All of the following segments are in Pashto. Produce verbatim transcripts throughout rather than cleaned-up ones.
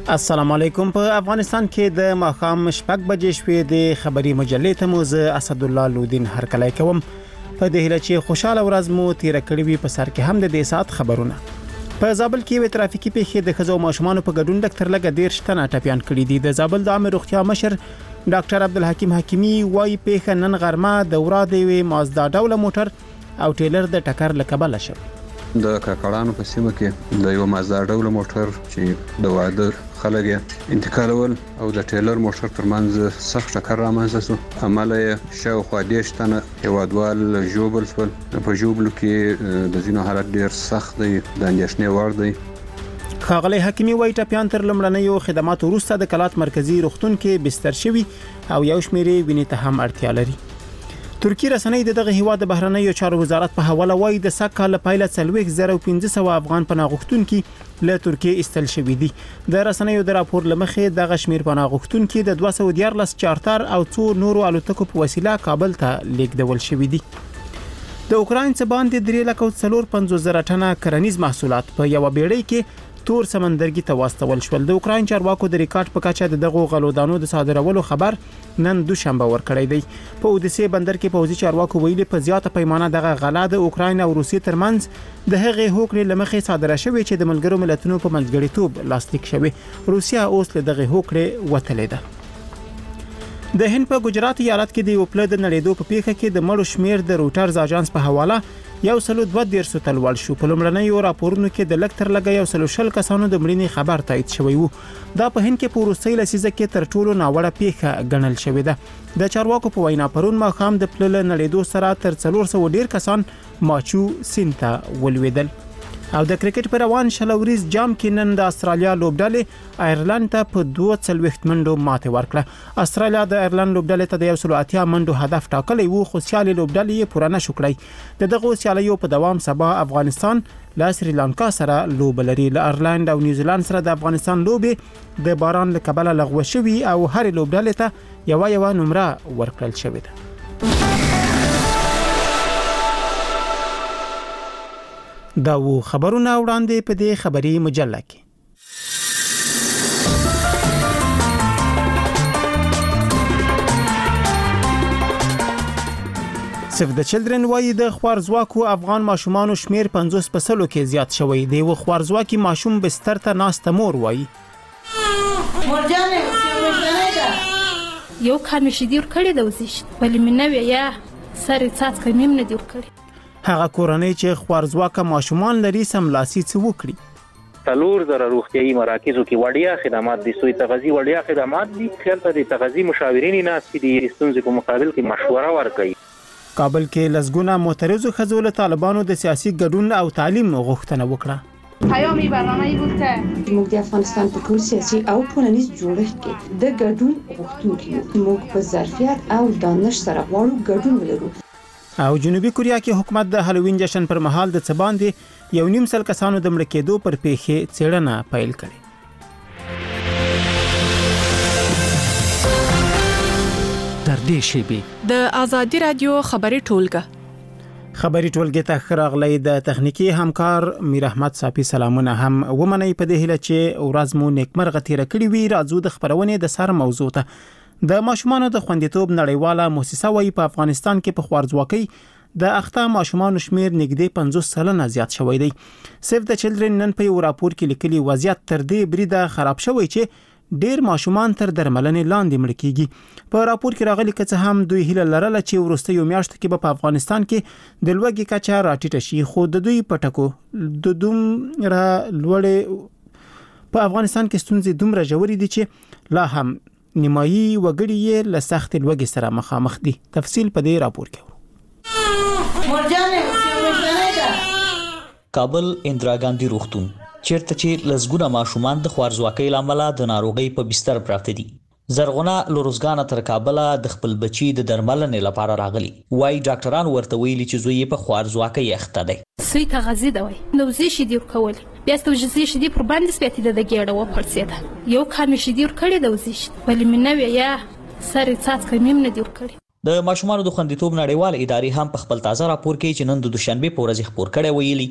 السلام علیکم. په افغانستان کې د ماښام شپږ بجې شوې د خبري مجلې ته مو زه اسد الله لودین هرکلی کوم. په دې هیله چې خوشاله ورځ مو تیر کړې وي. په سر کې هم د دې سات خبرونه. په زابل کې وې ترافیکي پیښې د ښځو او ماشومانو په ګډون ډاکټر لګ ډیر شتنه ټپيان کړي دي. د زابل د عامه روغتیا مشر ډاکټر عبدالحکیم حکیمی وايي پیښه نن غرمه د ورا دی وی مازدا ډوله موټر او ټیلر د ټکر لکبل شو. د کاکړانو په سیمه کې د یو مازدا ډوله موټر چې د واده خلک انتقالول او د ټیلر موټر ترمنځ سخت ټکر رامنځته شو. عمله یې شاوخوا دېرش تنه هیوادوال ژوبل شول. په ژوبلو کې د ځینو حالت ډېر سخت دی، د اندېښنې وړ دی. ښاغلی حکیمي وايي ټپیان تر لومړنیو خدماتو وروسته د کلات مرکزی روغتون کې بستر شوي او یو شمېرې وینې ته هم اړتیا لري. ترکی رسنۍ د دغه هیواد د بهرنیو چارو وزارت په حواله وايي د سږ کال پایله څلوېښت زره پنځه سوه افغان پناه غوښتونکي له ترکیې ایستل شوي دي. د رسنیو د راپور له مخې دغه شمېر پناه غوښتونکي د دوه سوه دیارلس چارتر او څو نورو الوتکو په وسیله کابل ته لیږدول شوي دي. د اوکراین څخه باندې درې لک او څلور پنځوس زره ټنه کرنیز محصولات په یو بیړۍ کې تور سمندرګي ته واستول شول. د اوکراین چارواکو د ریکارډ په کچه د دغه غلودانو د صادرولو خبر نن دوشنبه ورکړی دی. په اودیسه بندر کې پوځي چارواکو ویلي په زیاته پیمانه دغه غلا د اوکراین او روسیې ترمنځ د هغې هوکړې لمخې صادره شوې چې د ملګرو ملتونو په منځګړیتوب لاسلیک شوې. روسیا اوس له دغه هوکړې وتلې ده. د هند په ګجرات ایالت کې د یو پله د نړېدو په پیښه کې د مړو شمیر د روټرز اژانس په حواله یو سلو دوه دیرشو ته لوړ شو. په لومړنیو راپورونو کې د لږ تر لږه یو سلو شل کسانو د مړینې خبر تایید شوی وو. دا په هند کې په وروستۍ لسیزه کې تر ټولو ناوړه پیښه ګڼل شوې ده. د چارواکو په وینا پرون ماښام د پله له نړېدو سره تر څلور سوه ډیر کسان ماچو سیند ته ولوېدل. او د کرکټ په روان شلوريز جام کې نن د استرالیا لوبډلې آیرلند ته په دوه څلوېښت منډو ماته ورکړه. استرالیا د آیرلند لوبډلې ته د یو سلو اتیا منډو هدف ټاکلی وو، خو سیالي لوبډلې یې پوره نشو کړی. د دغه سیالیو په دوام سبا افغانستان له سریلانکا سره لوبه لري. له آیرلند او نیوزیلند سره د افغانستان لوبې د باران له کبله لغوه شوي او هر لوبډلې ته یو یو نمره ورکړل شوې ده. دا و خبرونه وړاندې په دې خبري مجله کې. سیف د چلډرن وايي د خوارزواکو افغان ماشومانو شمیر پنځوس په سلو کې زیات شوی دی. و خوارزواکي ماشوم بستر ته ناسته مور وايي مرجانه یو کار مې شدیر کړی د وزیش ولی مې نو یا سره څات کمیم نه دی کړی. هغه کورنۍ چې خوارزواکه ماشومان لري سملاسي څه وکړي. تلور زره روغتيایي مراکزو کې وړیا خدمات دي، سوی تغذیه وړیا خدمات دي. خلک د تغذیه مشاورین ناس کې د ستونزې په مقابل کې مشوره ورکوي. کابل کې لسګونه معترضو ښځو له طالبانو د سیاسي ګډون او تعلیم غوښتنه وکړه. پیامي برنامه‌ای بود که موږ د افغانستان په ټول سیاسي او ټولنیز جوړښت کې د ګډون غوښتونکي یو. موږ په ظرفیت او دانش سره غواړو ګډون ولرو. او جنوبي کوریا کې حکومت د هالووین جشن پر مهال د څه باندې یو نیم سل کسانو د مړه کېدو پر پیښې څېړنه پیل کړې. تر دې شیبې د آزادي رادیو خبري ټولګه خبري ټولګه ته خراغلی د تخنیکی همکار میر احمد صافي سلامونه هم ومني. په دې هیله چې ورځ مو نیکمرغه تیر کړی وي. راځو د خبرونې د سر موضوع ته. د ماشومانو د خوندیتوب نړیواله مؤسسه وايي په افغانستان کې په خوارزواکۍ د اخته ماشومانو شمیر نږدې پنځوس سلنه زیات شوی دی. سیف د چلډرن نن په یو راپور کې لیکلي وضعیت تر دې بریده خراب شوی چې ډیر ماشومان تر درملنې لاندې مړ کیږي. په راپور کې راغلي چې هم دوی هیله لرله چې وروستیو میاشتو کې په افغانستان کې د لوږې کچه راټیټه شي، خو د دوی پټکو د دومره لوړې په افغانستان کې ستونزې دومره ژورې دي چې لا هم نیمایي وګړي یې له سخت لوږې سره مخامخ دي. تفصیل په دې راپور کې. کابل اندرا ګاندھی روغتون چیرته چې لسګونه ماشومان د خوارزواکۍ لامل د ناروغۍ په بستر پراته دي. زرغونه لورزګان تر کابل د خپل بچي د درملنې لپاره راغلي. وايي ډاکټران ورته ویلي چې زوی په خوارزواکۍ اخته دی. سوی تغذیه دی نو زی شي دی کول بیا ستو جزې شي دی پر باندې سپېتی د ګېړه و پړسېده. یو کار مې شي دی کړی د وزیش ولی مې نو یا سره څات کمیم نه دی کړی. د ماشومانو د خوندیتوب نړیوال ادارې هم په خپل تازه راپور کې چې نن د دوشنبه په ورځ خبر کړی ویلي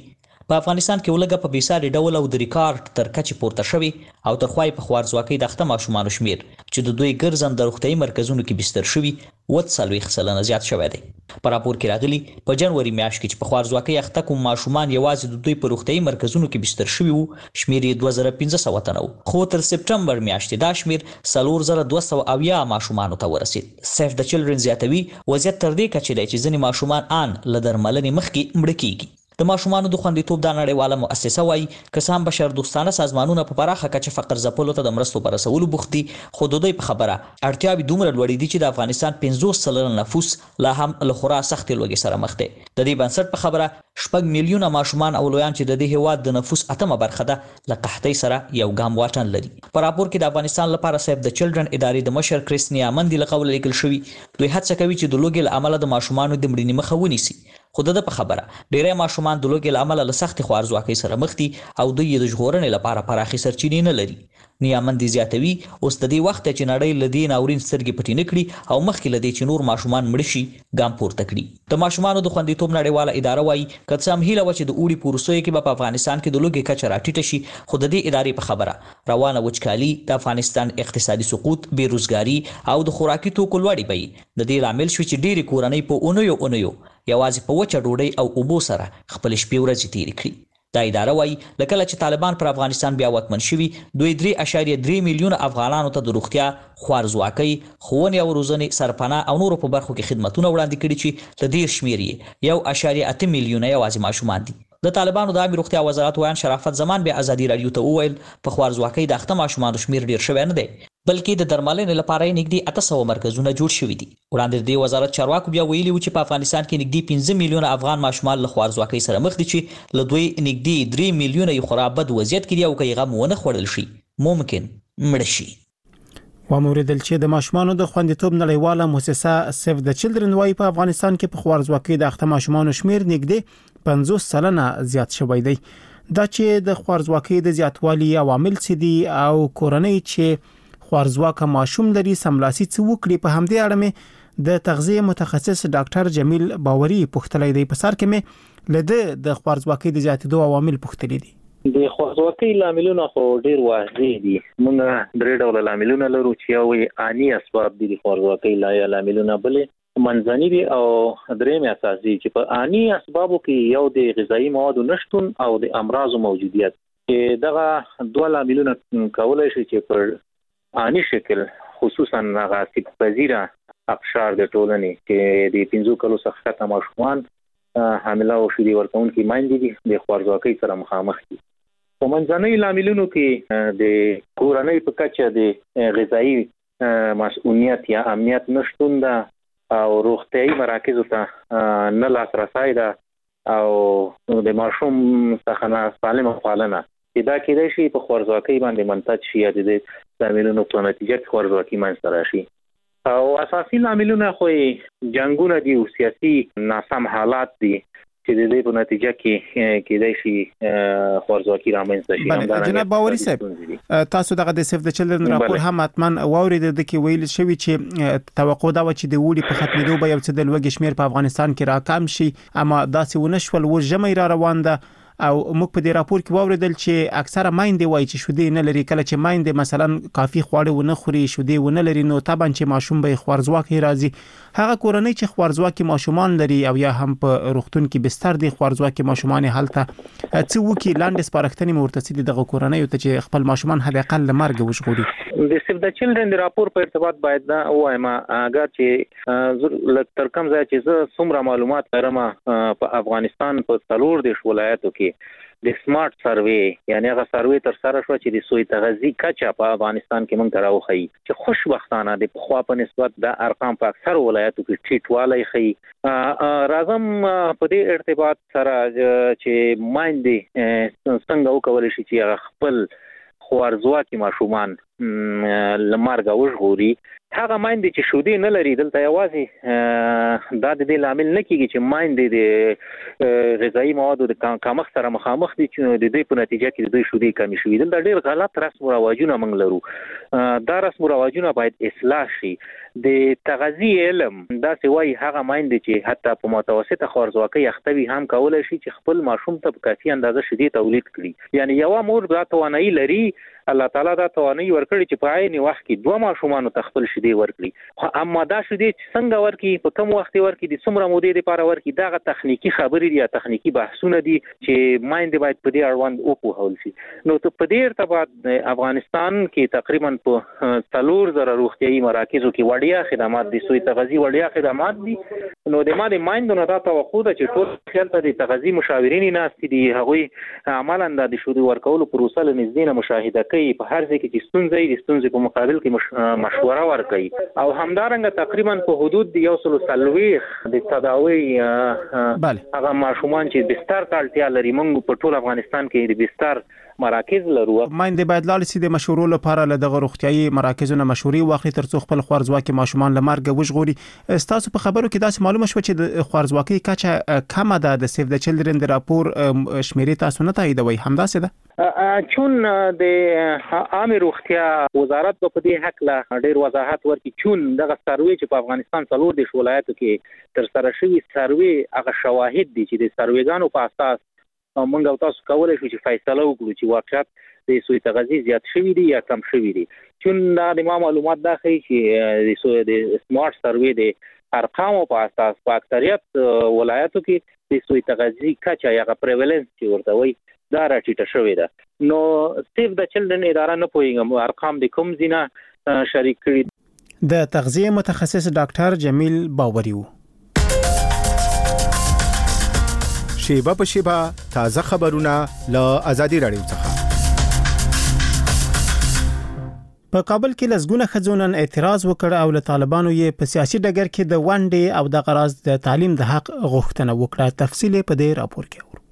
په افغانستان کې ولګه په بیساري ډول او د ریکارډ تر کچې پورته شوی او تر خوای په خوارځواکۍ د اخته ماشومان شمیر چې د دوی ګرځند د روغتیايي مرکزونو کې بستر شوی وڅلوي سلنه زیات شوی دی. په راپور کې راغلي په جنوري میاشت کې چې په خوارځواکۍ اخته کوم ماشومان یوازې د دوی په روغتیايي مرکزونو کې بستر شوی وو شمیر یې دوه زره پنځه سوه تنه و، خو تر سپټمبر میاشتې دا شمیر څلور زره دوه سوه اویا ماشومانو ته ورسید. سیف د چلډرن زیاتوي وضعیت تر دې کچې دی چې ځینې ماشومان ان له درملنې مخکې مړه کیږي. د ماشومانو د خوندیتوب د نړیواله مؤسسه وايي کسان بشر دوستانه سازمانونه په پراخه کچه فقر ځپلو ته د مرستو پر رسولو بوخت دي، خو د دوی په خبره اړتیاوې دومره لوړې دي چې د افغانستان پنځوس سلنه نفوس لا هم له خورا سختې لوږې سره مخ دی. د دې بنسټ په خبره شپږ میلیونه ماشومان او لویان چې د دې هیواد د نفوس اتمه برخه ده له قحطۍ سره یو ګام واټن لري. په راپور کې د افغانستان لپاره سیف د چلډرن ادارې د مشر کریستنیا مندي له قوله لیکل شوی دوی هڅه کوي چې د لوږې له امله د ماشومانو د مړینې مخه ونیسي، خو د په خبره ډیری ماشومان د لوږې له امله له سختې خوارځواکۍ سره مخ دي او دوی د ژغورنې لپاره پراخې سرچینې نه لري. نیامندي زیاتوي اوس د دې وخت چې نړۍ له دې ناورین سترګې پټې نه کړي او مخکې له دې چې نور ماشومان مړه شي ګام پورته کړي. د ماشومانو د خوندیتوب نړیواله اداره وايي که څه هم هیله وه چې د اوړي په وروستیو کې به په افغانستان کې د لوږې کچه راټیټه شي، خو د دې ادارې په خبره روانه وچکالي، د افغانستان اقتصادي سقوط، بېروزګاري او د خوراکي توکو لوړې بیې د دې لامل شوي چې ډېرې کورنۍ په اونیو اونیو یوازې په وچه ډوډۍ او اوبو سره خپلې شپې ورځې تېرې کړي. دا اداره وايي له کله چې طالبان پر افغانستان بیا واکمن شوي دوی درې اعشاریه درې میلیونه افغانانو ته د روغتیا، خوارځواکۍ، ښوونې او روزنې، سرپناه او نورو په برخو کې خدمتونه وړاندې کړي چې له دې شمېر یې یو اعشاریه اته میلیونه یوازې ماشومان دي. د طالبانو د عامې روغتیا وزارت ویان شرافت زمان بیا ازادي راډیو ته وویل په خوارځواکۍ د اخته ماشومانو شمېر ډېر شوی نه دی، بلکې د درملنې لپاره یې نږدې اته سوه مرکزونه جوړ شوي دي. وړاندې د دې وزارت چارواکو بیا ویلي و چې په افغانستان کې نږدې پنځه میلیونه افغان ماشومان له خوارځواکۍ سره مخ دي چې له دوی نږدې درې میلیونه یې خورا بد وضعیت کې دي او که یې غم ونه خوړل شي ممکن مړه شي. وموریدل چې د ماشومانو د خوندیتوب نړیواله مؤسسه سیف د چلډرن وايي په افغانستان کې په خوارځواکۍ د اخته ماشومانو شمیر نږدې پنځوس سلنه زیات شوی دی. دا چې د خوارځواکۍ د زیاتوالي عوامل څه دي او کورنۍ چې خوارځواکه ماشوم لري سملاسي څه وکړي، په همدې اړه مې د تغذیه متخصص ډاکټر جمیل باوري پوښتلی دی. په سر کې مې له د خوارځواکۍ د زیاتېدو عوامل پوښتلي دي. د خوارځواکۍ لاملونه خو ډیر واضح دي. موږ درې ډول لاملونه لرو چې یو آنی اسباب دي د خوارځواکۍ لاملونه، بلې منځني دي او درېیم اساسي چې په آنی اسبابو کې یو د غذایی موادو نشټون او د امراضو موجودیت، چې دغه دوه لاملونه کولای شي چې په آنی شکل خصوصا هغه سپکپذیره اقشار د ټولنې چې د پنځو کلو څخه کته ماشومان حامله او شیدې ورکوونکي میندې دي د خوارځواکۍ سره مخامخ دي. په منځنۍ لاملونو کې د کورنۍ په کچه د غذایی مسؤلیت یا امنیت نشتون ده او روغتیايي مراکزو ته نه لاسرسی ده او د ماشوم څخه نه سالمه پالنه، چې دا کېدای شي په خوارځواکۍ باندې منتج شي یا د دې لاملونو په نتیجه کې خوارځواکي منځته راشي. او اساسي لاملونه خو جنګونه دي او سیاسي ناسم حالات دي چې د دې په نتیجه کې کېدای شي خوارځواکي رامنځته شي. جناب باوري صاحب، تاسو دغه د سیف د چلډرن راپور هم اتمن واورید د کې ویل شوی چې توقع دا و چې د وړي په ختمېدو به یو څه د لوږې شمیر په افغانستان کې راکم شي، اما داسې ونه شول. و ژمی را روان ده او موږ په دې راپور کې واوریدل چې اکثره میندې وایي چې شودې نه لري. کله چې میندې مثلا کافي خواړه ونه خوري، شودې ونه لري، نو طبعا چې ماشوم به خوارځواکۍ راځي. هغه کورنۍ چې خوارځواکۍ ماشومان لري او یا هم په روغتون کې بستر دي خوارځواکۍ ماشومان هلته څه وکړي، لاندې سپارښتنې مرتسي دي دغه کورنۍ ته چې خپل ماشومان حد اقل له مرګ وژغوري. د سیف د چلډرن د راپور په ارتباط باید دا وایم اگر چې تر کوم ځای چې زه څومره معلومات لرم په افغانستان په څلور دیرش ولایتو کې د سمارټ سروې یعنی هغه سروې تر سره شو چې د سوی تغذی کچه په افغانستان کې مونږ راوخی چې خوشبختانه د پخوا په نسبت د ارقام په اکثر ولایتو کې ټیټوالی خي. راځم په دې ارتباط سره چې مایندې څنګه وکولای شي چې خپل خوارځواکي ماشومان لمارګه وژغوري هغه مایند چې شودي نه لري دلته یوازې دا د دې لامل نه کیږي چې مایند د غذایی موادو د کمښت سره مخامخ دي چې د دې په نتیجه کې د دوی شودي کمی شوي دلته ډېر غلط رسم او رواجونه موږ لرو دا رسم او رواجونه باید اصلاح شي د تغذیه علم دا سوي هغه مایند چې حتی په متوسطه خوارزواکۍ اختوي هم کولای شي چې خپل ماشوم ته په کافي اندازه شیدې تولید کړي یعنی یو مور دا توانایي لري الله تعالی دا توانایي ورکړي چې په عین وخت کې دوه ماشومان ته خپل شیدې ورکړي اما دا شیدې څنګه ورکړي په کوم وخت ورکړي د څومره مودې لپاره ورکړي دا غو تخنیکی خبرې دي یا تخنیکی بحثونه دي چې مایند باید په دې اړوند وپوهول شي نو ته په دې ارتباط افغانستان کې تقریبا په څلور زره روغتيایي مراکزو کې وړیا خدمات دي سوی تغذیه وړیا خدمات دي نو د ما د مایند نه دا توقع ده چې ټول خیال ته د تغذیه مشاورین ناست دي هغه عملاً د شیدې ورکولو پروسه لنږدې نه مشاهده کوي په هر ځای کې چې ستونزې دي ستونزې په مقابل کې مشوره ورکوي او همدارنګه تقریبا په حدود د یو سل سلويخ د تداوی هغه ماشومان چې بستر ته اړتیا لري موږ په ټول افغانستان کې د بستر مراکز لرو مایند باید لاړ شي د مشورو لپاره له دغه روغتيایي مراکزونو مشورې واخلي ترڅو خپل خوارزواکي ماشومان لمرګ وژغوري تاسو په خبرو کې داسې معلومه شو چې د خوارزواکي کچه کمه ده د سیف د چلډرن د راپور شمیرې تاسو نه تاییدوي همداسې ده چون د عام روغتیا وزارت په دې حق لا ډېر وضاحت ورکړي چون دغه سروې چې په افغانستان څلور د ولایتو کې تر سره شوی سروې هغه شواهد دي چې د سروېګانو په اساس موږ تاسو کولای شو چې فیصله وکړو چې واقعیت د سوی تغذیه زیات شوی دی یا کم شوی دی چون دا د معلومات دا ښیي چې د سوی د سمارټ سروې د ارقامو په اساس په اکثریت ولایتو کې د سوی تغذیه کچه یا پریوالنس چې ورته وایي دا راټیټه شوې ده نو سیف د چلډرن اداره نه پوهیږم ارقام د کوم ځینه شریک کړي د تغذیه متخصص ډاکټر جمیل باوري وو شیبه په شیبه تازه خبرونه له ازادي رادیو څخه په کابل کې لسګونه خځونن اعتراض وکړ او له طالبانو یې په سیاسي ډګر کې د ونډې او د غرض د تعلیم د حق غوښتنه وکړه تفصیل په دې راپور کې اورو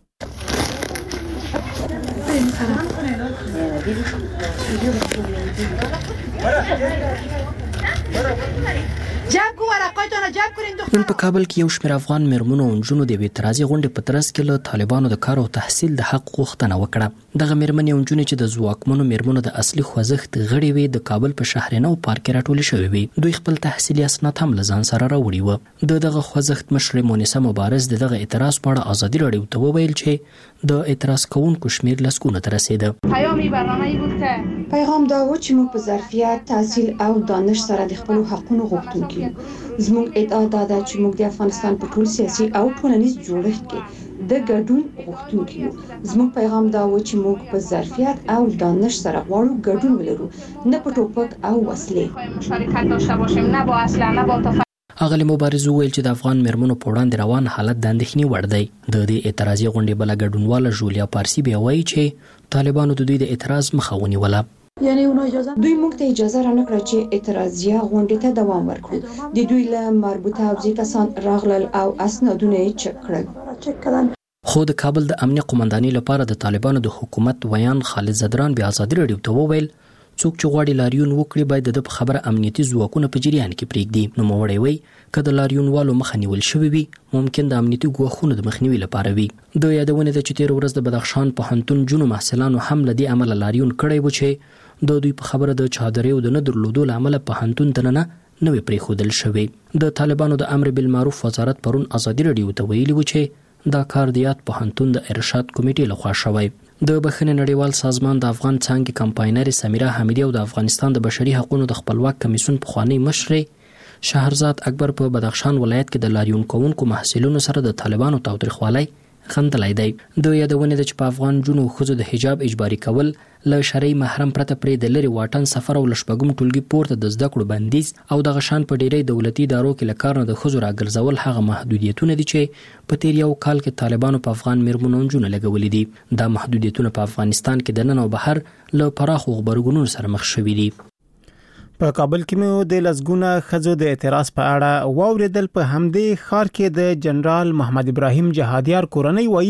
نن په کابل کې یو شمېر افغان میرمنو او نجونو د اعتراضي غونډې په ترڅ کې له طالبانو د کار او تحصیل د حق غوښتنه وکړه دغه میرمنې او نجونې چې د ځواکمنو میرمنو د اصلي خوځښت غړي وي د کابل په شهرنو پارک کې راټول شوي وي دوی خپل تحصیلي اسناد هم له ځان سره راوړي وو د دغه خوځښت مشر مونیسه مبارز دغه اعتراض په اړه ازادي رادیو ته وویل چې د اعتراض کوونکو شمېر لسګونه ته رسیده پیامي برنامه‌ای بود که پیغام دا و چې موږ په ظرفیت تحصیل او دانش سره د خپل حقوقو غوښتونکي یو زموږ ادعا دا ده چې موږ د افغانستان په ټول سیاسي او ټولنیز جوړښت کې د ګډون غوښتونکي یو زموږ پیغام دا و چې موږ په ظرفیت او دانش سره غواړو ګډون ولرو نه په ټوپک او وسلې مشارکت داشته باشیم نه با اصلا نه با تفاهم اغلی مبارز وویل چې د افغان میرمنو په وړاندې روان حالت د اندېښنې وړ دی د دې اعتراضي غونډې بله ګډونواله جولیا پارسي بیا وایي چې طالبانو د دوی د اعتراض مخه ونیوله یعنی اونها اجازه دوی موږ ته اجازه را نکړه چې اعتراضیه غونډې ته دوام ورکړو د دوی له مربوطه حوزې کسان راغلل او اسنادونه یې چک کړل خو د کابل د امنیه قومندانۍ لپاره د طالبانو د حکومت ویان خالد زدران بیا ازادي رادیو ته وویل څوک چې غواړي لاریون وکړي باید د په خبره امنیتي ځواکونه په جریان کې پرېږدي نو موړی وی که د لاریونوالو مخه نیول شوې وي ممکن د امنیتي ګواښونو د مخنیوي لپاره وي د یادونه ده چې تېره ورځ د بدخشان پوهنتون جنو محصلانو هم له دې امله لاریون کړی و چې د دوی په خبره د چادرۍ د نه درلودو له امله پوهنتون ته نه نوې پرېښودل شوې د طالبانو د امر بالمعروف وزارت پرون ازادي رادیو ته ویلي و چې دا کار د یاد پوهنتون د ارشاد کمیټې لخوا شوی د بخښنې نړیوال سازمان د افغان څانګې کمپاینر سمیرا حمیدی او د افغانستان د بشري حقوقو د خپلواک کمیسیون پخوانی مشر شهرزاد اکبر په بدخشان ولایت کې د لاریون کوونکو محصلینو سره د طالبانو تاوتریخوالي خندلای دی د یادونه د چې په افغان جنو خزو د حجاب اجباري کول له شرعي محرم پرته پرې د لری واټن سفر او لشبګم ټولګي پورته د زده کړو بندیز او د غشان په ډیری دولتي ادارو کې لکار نه د خزو راګرځول هغه محدودیتونه دي چې په تیر یو کال کې طالبانو په افغان میرمنو جنو لګولې دي دا محدودیتونه په افغانستان کې د نن او بهر له پراخ خبرګونونو سره مخ شوي دي په کابل کې مو د لسګونه خزو د اعتراض په اړه واوریدل په همدې خار کې د جنرال محمد ابراهیم جهادیار کورنۍ وایي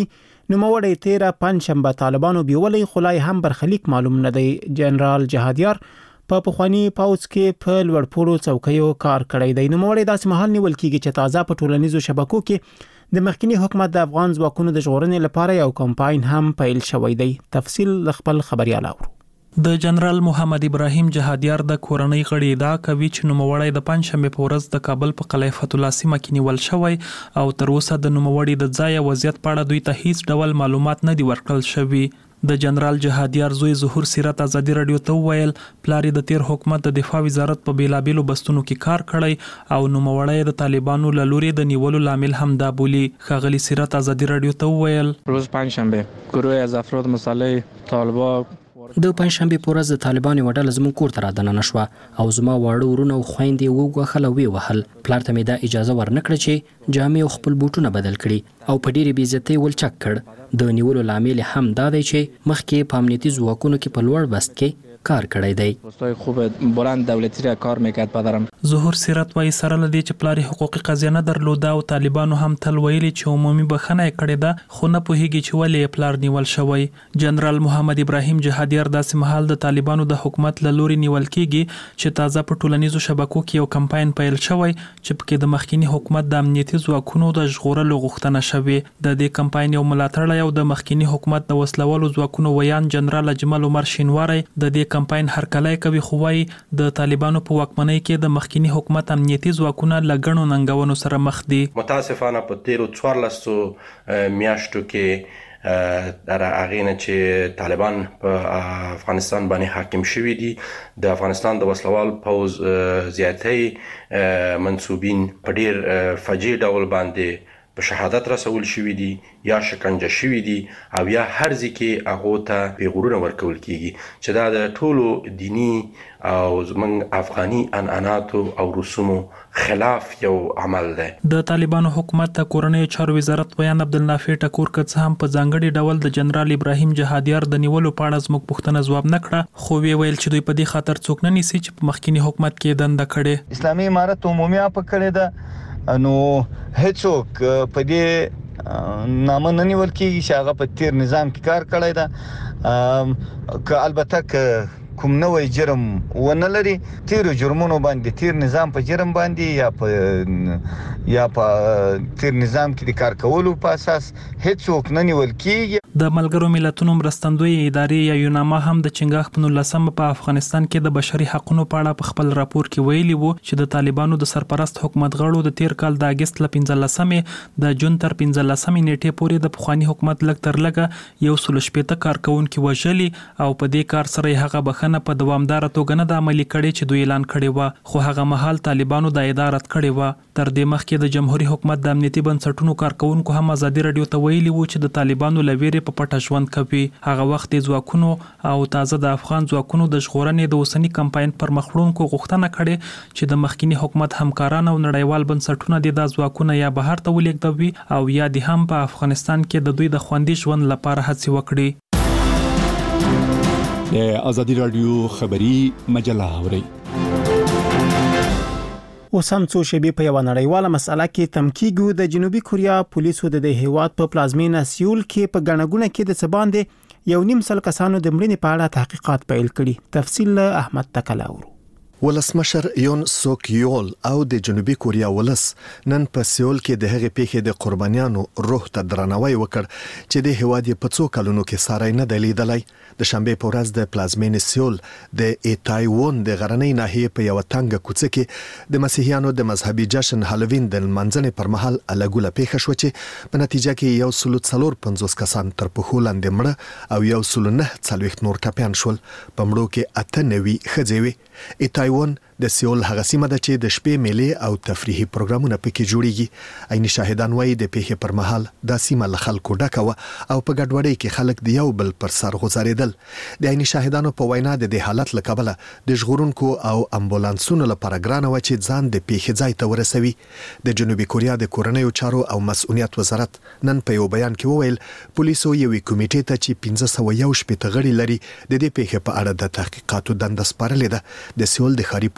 نوموړی تیره پنځشنبه طالبانو بیولي خلای هم برخلیک معلوم نه دی. جنرال جهادیار په پخوانی پاوڅ کې په لوړپوړو څوکیو کار کړی دی. نوموړی داسې مهال نیول کیږي چې تازه په ټولنیزو شبکو کې د مخکنی حکومت د افغان ځواکونو د ژغورنې لپاره یو کمپاین هم پیل شوی دی. تفصیل خپل خبريال اورو. د جنرال محمد ابراهیم جهادیار د کورنۍ غړي دا کوي چې نوموړی د پنځشنبه په ورځ د کابل په قلعه فتح الله سیمه کې نیول شوی او تر اوسه د نوموړي د ځای وضعیت په اړه دوی ته هیڅ ډول معلومات نه دي ورکړل شوی. د جنرال جهادیار زوی ظهور سیرت ازادي رادیو ته ویل پلاری د تیر حکومت د دفاع وزارت په بیلابیلو بستونو کې کار کړی او نوموړی د طالبانو له لوري د نیولو لامل هم دا بولی. ښاغلي سیرت ازادي رادیو ته ویل روز پنځشنبه گروه از افراد مسلح طالبان د پنځشنبه په ورځ د طالبانو وډل زمون کور ته رادننه شو او زما واړه ورونه او خويندې وګوخله وی وهل. پلار ته مې دا اجازه ورنکړه چې جامې او خپل بوټونه بدل کړي او په ډیره بیزتۍ ولچک کړ. د نیولو لامل هم دا دی چې مخکې په امنیتي ځواکونو کې په لوړ بست کې کار کړی دی. پستای خوب بلند دولتی را کار میکرد پدرم. ظهور سیرت وایي سره لدی چې پلاری حقوقي قضیه نه درلوده او طالبانو هم تل ویلي چې عمومي بخنه کړې ده خو نه پوهیږي چې ولې پلار نیول شوی. جنرال محمد ابراهیم جهادیار داسې مهال د طالبانو د حکومت له لوري نیول کیږي چې تازه په ټولنیزو شبکو کې یو کمپاین پیل شوی چې پکې د مخکنی حکومت د امنیتي ځواکونو د ژغورلو غوښتنه شوې. د دې کمپاین یو ملاتړی او د مخکنی حکومت د وسلوالو ځواکونو ویان جنرال اجمل عمر شینواری د دې کمپاین هرکلی کوي خو وايي د طالبانو په واکمنۍ کې د مخکنی حکومت امنیتي ځواکونه لګڼو ننګونو سره مخ دي. متاسفانه په تیرو څوارلسو میاشتو کې در اغینه چې طالبان په افغانستان باندې حاکم شوي دي د افغانستان د وسلوال پوز زیاتې منسوبین په ډیر فجیع ډول باندې په شهادت رسول شوی دي یا شکنجه شوی دي او یا هر ځکه هغه ته پیغورونه ورکول کیږي چې دا د ټولو دینی او زمنګ افغاني عنعناتو او رسومو خلاف یو عمل دی. د طالبانو حکومت د کورنۍ چارو وزارت بیان عبدالنافع ټکور کڅ هم په ځانګړي ډول د جنرال ابراهیم جهادیار د نیولو په اړه زموږ پوښتنه ځواب نه کړه خو وی ویل چې دوی په دې خاطر څوک نه نیسي چې په مخکنی حکومت کې دنده کړي. اسلامي امارت عمومي په کړي ده نو هیڅوک په دې نامه نه نیول کیږي چې هغه په تیر نظام کې کار کړی ده که البته که کوم نوې جرم ونه لري تیر جرمونو باندې تیر نظام په جرم باندې یا په یا په تیر نظام کې د کار کولو په اساس هیڅوک نه نیول کیږي. د ملګرو ملتونو مرستندوی ادارې یا یوناما هم د چنګاخ په نولسمه په افغانستان کې د بشري حقوقو په اړه په خپل راپور کې ویلي وو چې د طالبانو د سرپرست حکومت غړو د تیر کال د اگست ل پنځلسمې د جون تر پنځلسمې نیټې پورې د پخوانی حکومت لګ تر لګه یو سل شپږ کارکونکو وژلي او په دې کار سره هغه بخنه په دوامدار توګه نه د عملي کړي چې دوی اعلان کړي و خو هغه مهال طالبانو د ادارت کړي و. تر دې مخکې د جمهوریت حکومت د امنیتي بنسټونو کارکونکو هم ازادي رادیو ته ویلي وو چې د طالبانو لویری په پټه ژوند کوي. هغه وخت د ځواکونو او تازه د افغان ځواکونو د ژغورنې د اوسنی کمپاین پر مخړونکو غوښتنه کړي چې د مخکنی حکومت همکاران او نړیوال بنسټونه د ځواکونو یا بهر ته ولېږدوي او یا د هم په افغانستان کې د دوی د خوندي ژوند لپاره هڅې وکړي. د ازادي رادیو خبری مجله اوري. اوس هم څو شیبې په یو نړیواله مسله کې تمکیګو د جنوبي کوریا پولیسو د هیواد په پلازمینه سیول کې په غنغونه کې د سباندې یو نیم سل کسانو د مړینې په اړه تحقیقات پیل کړي. تفصیل احمد تکلاور. ولسمشر یون سوک یول او د جنوبي کوریا ولس نن په سیول کې د هغې پیښې د قربانیانو روح ته درناوی وکړ چې د هیواد په څو کلونو کې ساري نه دی لیدلی. د شنبه په ورځ د پلازمینې سیول د ایتایوون د غرنۍ ناحیې په یو تنګ کوڅه کې د مسیحیانو د مذهبي جشن هالووین د منځنې پر مهال الګوله پیښه شو چې په نتیجه کې یو سل څلور پنځوس کسان تر پخو لاندې مړه او یو سل نه څلوېښت نور ټپیان شول. په مړو کې اته نوي ښځې وې. ایتایوون د سیول هغه سیمه ده چې د شپې میلې او تفریحي پروګرامونه پکې جوړیږي. عیني شاهدان وایي د پیښې پر مهال د سیمه له خلکو ډکه و او په ګډوډۍ کې خلک د یو بل پر سر غوځارېدل. د عیني شاهدانو په وینا د دې حالت له کبله د ژغورونکو او امبولانسونو لپاره ګرانه و چې ځان د پیښې ځای ته ورسوي. د جنوبي کوریا د کورنیو چارو او مسؤلیت وزارت نن په یو بیان کې وویل پولیسو یوې کمیټې ته چې پنځه سوه یو شپېته غړي لري د دې پیښې په اړه د تحقیقاتو دنده سپارلې ده. د سیول د ښاري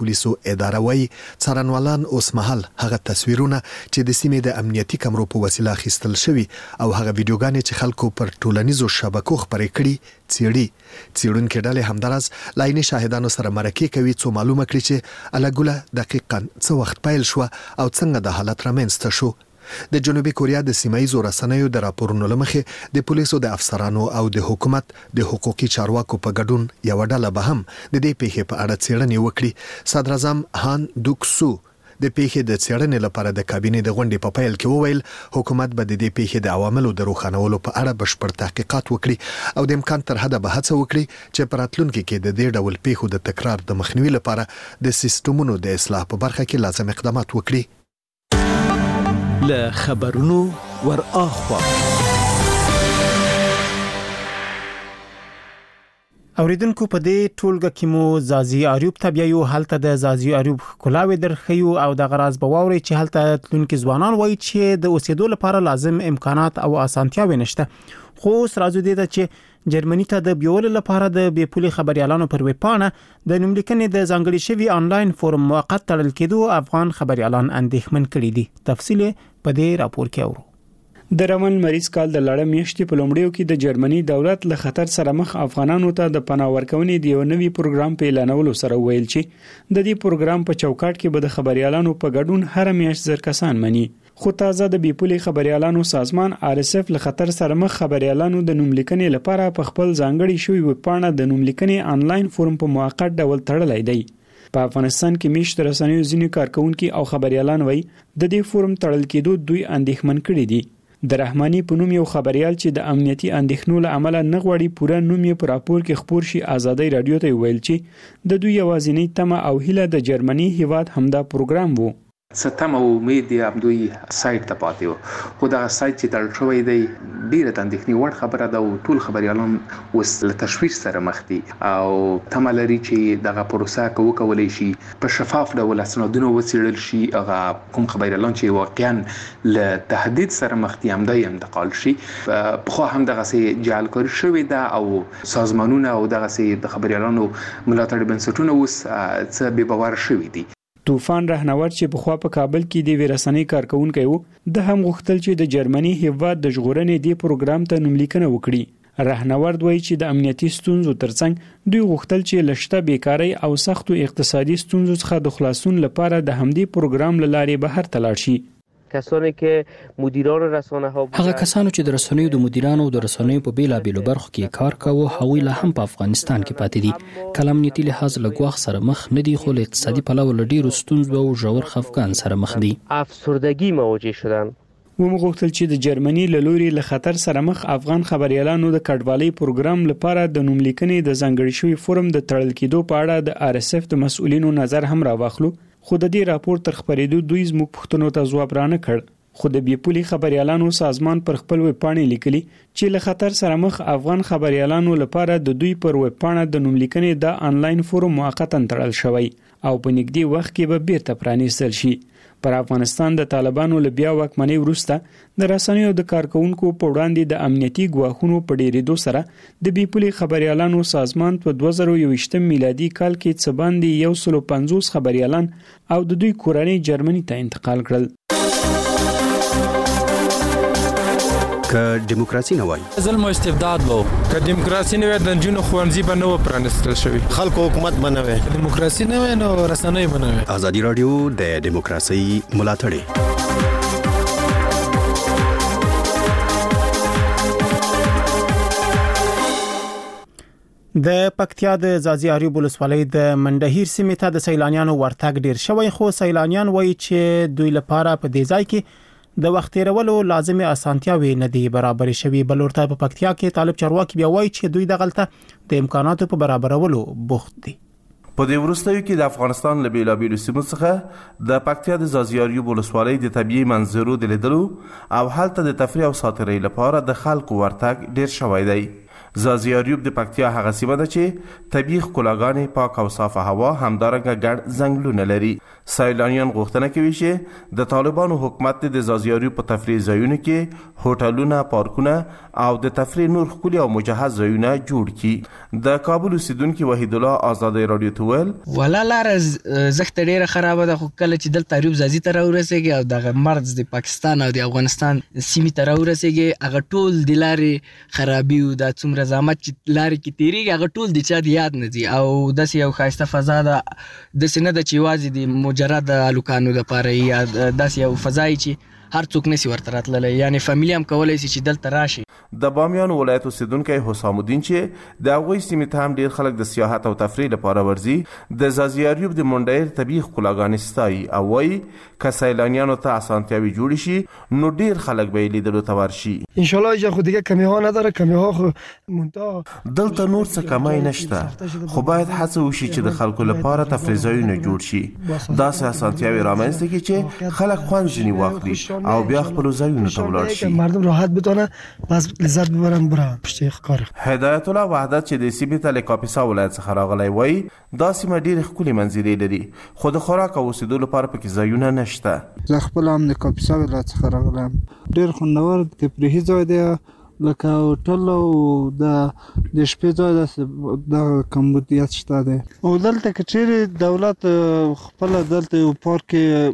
پولیسو اداره وایي څارنوالان اوس مهال هغه تصویرونه چې د سیمې د امنیتي کمرو په وسیله اخیستل شوي او هغه ویډیوګانې چې خلکو پر ټولنیزو شبکو خپرې کړي څېړي. څېړونکي ډلې همداراز له عیني شاهدانو سره مرکې کوي څو معلومه کړي چې الګوله دقیقاً څه وخت پیل شو او څنګه د حالت رامنځته شو. د جنوبي کوریا د سیمایي رسنیو د راپورونو لمخې د پولیسو د افسرانو او د حکومت د حقوقي چارواکو په ګډون یو ډله به هم د دې پیښې په اړه څېړنې وکړي. صدر اعظم هان دوک سو د پیښې د څېړنې لپاره د کابینې د غونډې په پیل کې وویل حکومت به د دې پیښې د عواملو د روښانولو په اړه بشپړ تحقیقات وکړي او د امکان تر حده به هڅه وکړي چې په راتلونکي کې د دې ډول پیښو د تکرار د مخنیوي لپاره د سیستمونو د اصلاح په برخه کې لازم اقدامات وکړي. له خبرونو ور اخوا اوریدونکو په دې ټولګه کې مو زازي اریوب تبعیو حالت د زازي اریوب کلاوي درخیو او د غراز بواوري چې حالت تلونکو ځوانان وایي چې د اوسېدو لپاره لازم امکانات او اسانتیاوي نشته. خو سرازو دي چې جرمني ته د بیول لپاره د بیپولي خبريالانو پر ویبپاڼه د نوملیکنې د ځانګړي شوی آنلاین فورم موقت تړل کېدو افغان خبريالان اندېښمن کړي دي. تفصیل په دې راپور کې اورو. د رمل مریض کال د لړم میاشتې په لومړیو کې د جرمني دولت له خطر سره مخ افغانانو ته د پناه ورکونې د یو نوي پروګرام په اعلانولو سره ویل چې د دې پروګرام په چوکاټ کې به د خبريالانو په ګډون هر میاشت زر کسان مني. خو تازه د بیپولي خبريالانو سازمان آر اس اف له خطر سره مخ خبريالانو د نوملیکنې لپاره په خپل ځانګړي شوی ویبپاڼه د نوملیکنې آنلاین فورم په موقت ډول تړلای دی. په افغانستان کې میشت رسنیو ځینې کارکونکو او خبريالان وایي د دې فورم تړل کېدو دوی اندېښمن کړي دي. د رحماني په نوم یو خبريال چې د امنیتي اندېښنو له امله نه غوړي پوره نوم یې په راپور کې خبر شي ازادي رادیو ته ویل چې د دوی یوازینی تمه او هیله د جرمني هیواد همدا پروګرام وو. ستم او امید د همدوی سایت ته پاتې وو خو دا سایت چې تړل شوی دی ډیره اندېښنې وړ خبره ده او ټول خبريالان اوس له تشویش سره مخ دي او تمه لري چې دغه پروسه وکولای شي په شفاف ډول اسنادونه وڅېړل شي هغه کوم خبريالان چې واقعا له تهدید سره مخ دي همدای انتقال شي. خو هم دغه سي جعلکاری شوی ده او سازمانونه او دغه سي د خبريالانو ملاتړ بنسټونه اوس څه به باور شوی دي. طوفان رهنورد چې په خوا په کابل کې د ورسنۍ کارکونکو وو د هم غوښتل چې د جرمني هیواد د ژغورنې دی پروګرام ته نوملیکنه وکړي. رهنورد وایي چې د امنیتي ستونزو ترڅنګ دوی غوښتل چې لشته بیکاری او سختو اقتصادي ستونزو څخه د خلاصون لپاره د همدې پروګرام لارې بهر ته لاړ شي. کسانی که مدیران رسانه ها هغه کسانو چې د رسنیو د مدیرانو او د رسنیو په بیلا بیلو برخو کې کار کاوه هغوی له هم په افغانستان کې پاتې دي. کلام نیتی لحاظ له ګواښ سره مخ نه دي خو له اقتصادي پلوه له ډیرو ستونزو او ژور خفګان سره مخ دي. افسردگی مواجه شدن. ومغوښتل چې د جرمني له لوري له خطر سره مخ افغان خبريالانو د کډوالۍ پروګرام لپاره د نوملیکنې د ځانګړي شوی فورم د تړل کېدو په اړه د آر اس اف د مسؤلینو نظر هم راوخلو خو د دې راپور تر خبرېدو دوی زموږ پوښتنو ته ځواب رانه کړ. خو د بیپولي خبريالانو سازمان پر خپل ویبپاڼه لیکلي چې له خطر سره مخ افغان خبريالانو لپاره د دوی پر ویبپاڼه د نوملیکنې د آنلاین فورم موقتا تړل شوی او په نږدې وخت کې به بیرته پرانیستل شي. پر افغانستان د طالبانو له بیا واکمنۍ وروسته د رسنیو د کارکونکو په وړاندې د امنیتي ګواښونو په ډیرېدو سره د بیپولي خبريالانو سازمان په دوه زره یوویشت میلادي کال کې څه باندې یو سل پنځوس خبريالان او د دوی کورنۍ جرمني ته انتقال کړل. که دیموکراسي نه وای ظلم او استبداد وو که دیموکراسي نه وای د جنونو خوانزي به نه پرانستل شوی خلکو حکومت بنوي دیموکراسي نه وای نو رسنۍ بنوي. ازادي رادیو د دیموکراسي ملاتړ د پکتیا د زازي اریوب ولسوالۍ د منډهیر سیمې ته د سیلانیانو ورتګ ډیر شوی خو سیلانیان وایي چې دوی لپاره په دې ځای کې د وخت تیرولو لازمي اسانتیاوي نه دي برابر شوي. بلورته په پکتیا کې طالب چارواکي بیا وایي چې دوی د غلطه د امکاناتو په برابرولو بوخت دي. په دې وروستیو کې د افغانستان له بیلابیلو سیمو څخه د پکتیا د زازي اریوب ولسوالۍ د طبیعي منظرو د لیدلو او هلته د تفریح او ساتیرۍ لپاره د خلکو ورتګ ډیر شوی دی. زازي اریوب د پکتیا هغه سیمه ده چې طبیعي ښکلاګانې، پاک او صافه هوا، همدارنګه ګڼ ځنګلونه لري. سیلانیان غوښتنه کوي چې د طالبانو حکومت د زازیاریو په تفریح ځایونو کې هوټلونه، پارکونه او د تفریح نور ښکلي او مجهز ځایونه جوړ کړي. د کابل اوسیدونکي وحید الله آزادۍ رادیو ته وویل ولا لاره زښت ډیره خرابه ده، خو کله چې دلته ایوب ځاځي ته راورسېږي او دغه مرز د پاکستان او د افغانستان سیمې ته راورسېږي، هغه ټول د لارې خرابي او د څومره زحمت چې لارې کې تېرېږي هغه ټول د چا د یاد نه ځي. او داسې یو ښایسته فضا ده، داسې نه ده چې یوازې د مجرد هلکانو دپاره یا داسې یو فضا چې هر څوک نسی ورته راتللی، یعنی فامیلی هم کولی شي چې دلته راشي. د بامیان ولایت اوسیدونکی حسام الدین چې د هغوی سیمې ته هم ډیر خلک د سیاحت او تفریح لپاره ورځي، د زازیاریوب د منډیر طبیعي ښکلاګانې ستایي او وایي که سیلانیانو ته اسانتیاوې جوړې شي نو ډیر خلک به یې لیدلو ته ورشي. انشالله اینجا خو دیگه کمی ها نداره، کمی ها خو منتها دلته نور څه کمی نشته، خو باید هڅه وشي چې د خلکو لپاره تفریح ځایونه جوړ شي، داسې اسانتیاوې رامنځته کړي چې خلک خوند ځینې واخلي او بیا خپل ځایونو ته ولاړ شي، مردم راحت بتونه بس لذت ببرن برن پشت کار. هدایت الله وحدت چې د سیمې ته له کاپیسا ولایت څخه راغلی وایي دا سیمه ډېرې ښکلې منظرې لري، خو د خوراک او اوسېدو لپاره پکې ځایونه نشته. زه خپله هم د کاپیسا ولایت څخه راغلی یم، ډېر خوندور تفریحي ځای دی لکه هوټل او د د شپې ځای داسې دغه کمبودیت شته دی. او دلته که چیرې دولت خپله دلته یو پارک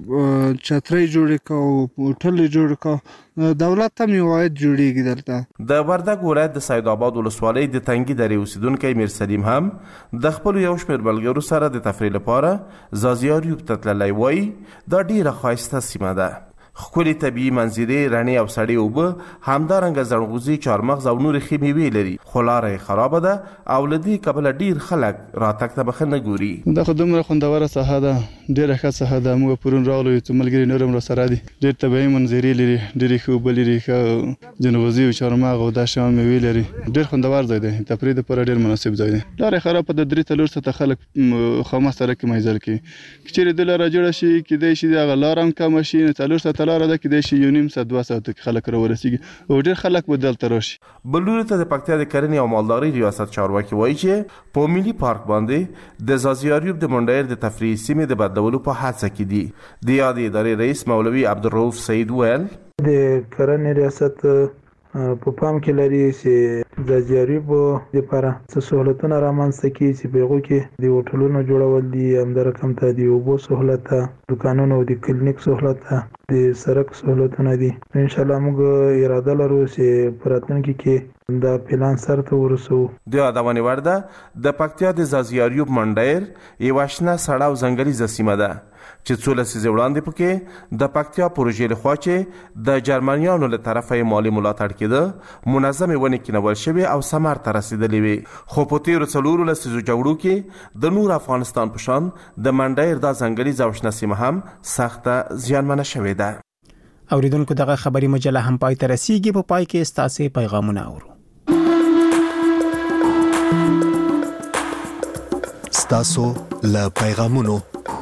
چترۍ جوړې کړه او هوټل یې جوړ کړه، دولت هم یو عاید جوړیږي دلته. د وردګ ولایت د سید آباد ولسوالۍ د تنګي درې اوسیدونکی میر سلیم هم د خپلو یو شمېر ملګرو سره د تفریح لپاره زازیاریوب ته تللی وایي دا ډېره ښایسته سیمه ده، ښکلې طبیعي منظرې، رڼې او سړې اوبه، همدارنګه زڼغوزي، چارمغز او نورې ښې مېوې لري، خو لاره یې خرابه ده او له دې کبله ډېر خلک راتګ ته مخه نه ګوري. دا خو دومره خوندوره ساحه ده، ډېره ښه ساحه ده. موږ پرون راغلو، څو ملګري نور هم راسره دي، ډېر طبیعي منظرې لري، ډېرې ښې اوبه لري، ښه جنغوزي او چارمغز او دا شیان مېوې لري، ډېر خوندور ځای دی، تفریح دپاره ډېر مناسب ځای دی. لاره یې خرابه ده، درې څلور ساعته خلک خامه سړک کې مزل کوي، که چیرې دې لاره جوړه شي کیدای شي دغه لاره هم کمه شي، نو څلور ساعته لاره ده کیدای شي یو نیم ساعت دوه ساعته کې خلک راورسېږي او ډېر خلک به دلته راشي. بل لوري ته د پکتیا د کرنې او مالدارۍ ریاست چارواکي وایي چې په ملي پارک باندې د زازیاریوب د منډیر د تفریحي سیمې د بدلولو په هڅه کې دي. د یادې ادارې رئیس مولوي عبدالرؤف سعید ویل د کرنې ریاست په پام کې لري چې د زازیاریوب لپاره څه سہولتونه رامنځته کړي چې په هغو کې د هوټلونو جوړول دي، همدارقم ته د اوبو سهولت ده، دکانونو او د کلینیک سهولت ده، د سړک سهولتونه دي. انشاءالله موږ اراده لرو چې په راتلونکي کې دا پلان سرته ورسو. د یادونې وړ ده د پکتیا د زازیاریوب منډیر یوه شنه سړه او ځنګلیزه سیمه ده چې څو لسیزې وړاندې پکې د پکتیا پروژې لخوا چې د جرمنیانو له طرفه یې مالي ملاتړ کېده منظمې ونې کینول شوې او ثمر ته رسېدلې وې، خو په تېرو څلورو لسیزو جګړو کې د نور افغانستان په شان د منډیر دا ځنګلیزه او شنه سیمه هم سخته زیانمنه شوې ده. اوریدونکو دغه خبري مجله هم پای ته رسیږي، په پای کې ستاسې پیغامونه اورو. ستاسو له پیغامونو.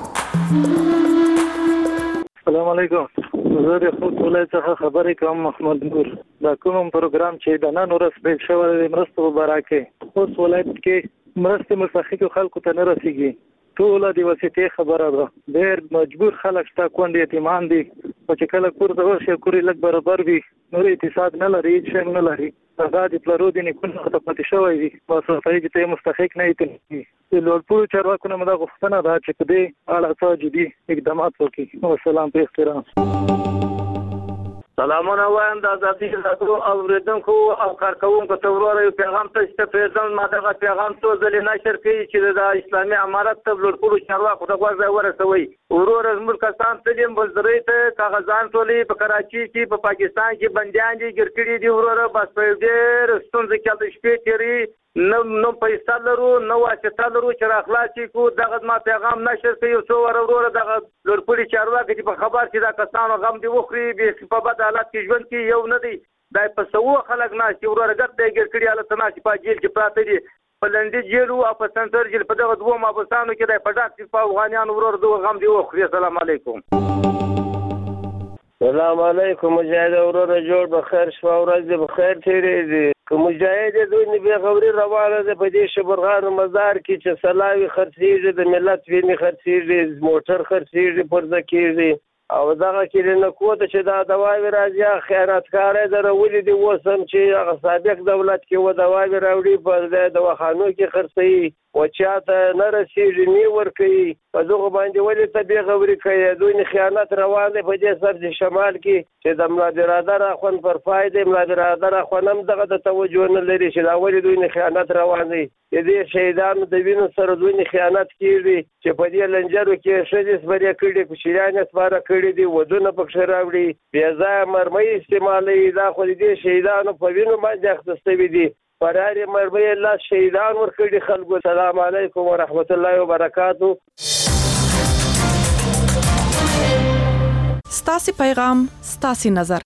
السلام علیکم، زه د خوست ولایت څخه خبرې کوم، محمد نور. دا کوم پروګرام چې د نن ورځ پیل شوی دی مرستو په باره کې خوست ولایت کې مرستې مستحقو خلکو ته نه رسیږي، ټوله د واسطې خبره ده. ډېر مجبور خلک شته، کونډې یتیمان دي، خو چې کله کور ته ورشي کور یې لږ برابر وي، نور اقتصاد نه لري، هېڅ شی نه لري، هغه د پلرو د نیکونو څخه پاتې شوی وي، بس ورته چې ته یې مستحق نه یې. د لوړپوړو چارواکو نه مو دا غوښتنه ده چې په دې اړه څه جدي اقدامات وکړي. والسلام په احترام. سلامونه وایم د ازادي راډیو اوریدونکو او کارکوونکو ته ورور یو پیغام ته استفاده ما دغه پیغام څو ځلې نشر کړي چې د اسلامي امارت ته لوړپوړو چارواکو ته غوږ ورسوي. ورور زموږ کسان تلیم بلزرۍ ته کاغذان ټولې په کراچي کې په پاکستان کې بندیان دي ګیر کړي دي ورور، بس په ډېر ستونزې کې د شپې تېري نو نو پیسې لرو نو واسطه لرو چې راخلاصي کو. دغه ما پیغام نشر کوي یو څو ورور دغه لوړپوړي چارواکي چې په خبر چې دا کسانو غم دی وخوري به په بد حالت کې ژوند کې یو نه دی، دا په سوو خلک ناشتي ورور ګټ دی ګیر کړي حالت ناشتي په جیل کې پراته دي، په لندې جیل او په سنټر جیل په دغه دوه مابسانو کې دی په ډاک په افغانانو ورور دغه غم دی وخوري. السلام علیکم. السلام علیکم مجاهد ورور، جوړ بخیر، شپه ورځ دې بخیر تیرې دي. که مجاهد دوی نه بغوري روانه ده په دې شبرغان مزار کې چې سلاوي خرڅېږي د ملت ویني خرڅېږي موټر خرڅېږي پرځ کېږي او دغه کې نه کوته چې دا دواوی راځي خیانتکار درولې دي وسم چې هغه سابق دولت کې و دواوی راوړي په دواخانو کې خرڅي او چاته نه رسېږي نه ورکوي په دغه باندې ولې ته بغوري کوي دوی نه خیانت روان دی په دې سر شمال کې چې د ملادرادر اخوان پر فائدې ملادرادر اخوان هم دغه د توجه نه لري چې دا ولې دوی نه خیانت روان دی دې شهیدانو د وینو سره دوی نه خیانت کیږي چې په دې لنجرو کې شدیس بری کړي کوشیان سپاره کړي دي ودونه پکښ راوړي بیا ځای مرمۍ استعمالي دا خو دې شهیدانو په وینو باندې اخته دي فراري مرمۍ الله شهیدان ورکړي خلکو. السلام علیکم ورحمت الله وبرکاتہ. ستاسو پیغام ستاسو نظر